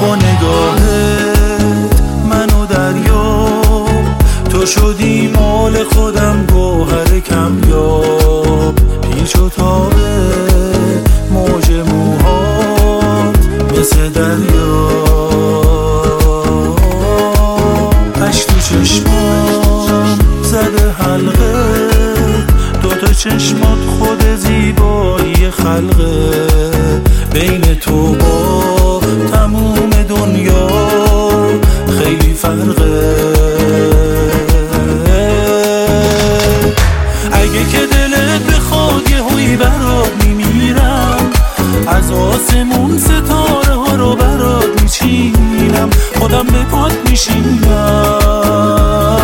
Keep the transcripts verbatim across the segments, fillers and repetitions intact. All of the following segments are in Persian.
با نگاهت منو دریا تو شدی مال خودم، گوهر کمیاب پیچ و تاب موج موهات مثل دریا. عشق تو چشمام زده حلقه، دوتا چشمات خود زیبایی خلقه، بین تو با تموم دنیا خیلی فرقه. اگه که دلت بخواد یه هوی برات میمیرم، از آسمون ستاره ها رو برات میچینم، خودم به پات میشینم.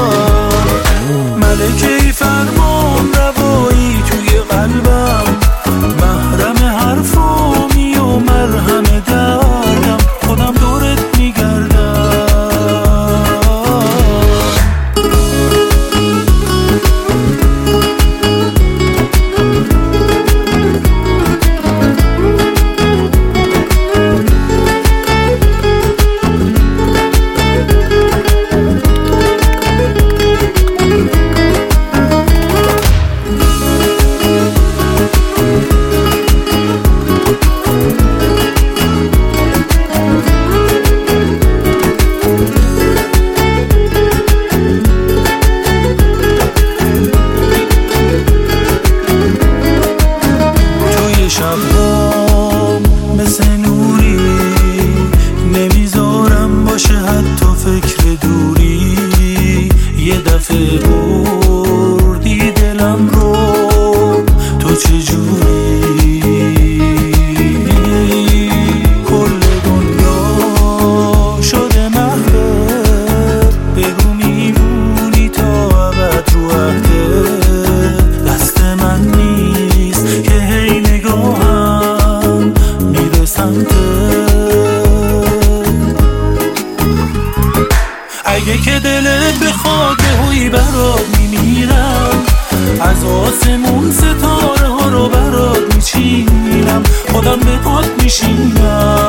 ملکه فرمان روایی توی قلبم، محرم حرفامی و مرهم دردم، خودم دورت میگردم. شبام مثل نوری نمیذارم باشه حتی فکر دوری، یه دفعه بردی دلم رو تو چجوری. کل دنیا شده محوت، بگو میمونی تا ابد رو عهدت، دست من نیست که هی نگاهم میره سمتت. اگه که دلت بخواد به هوی برات میمیرم، از آسمون ستاره ها رو برات میچینم، خودم به پات میشینم.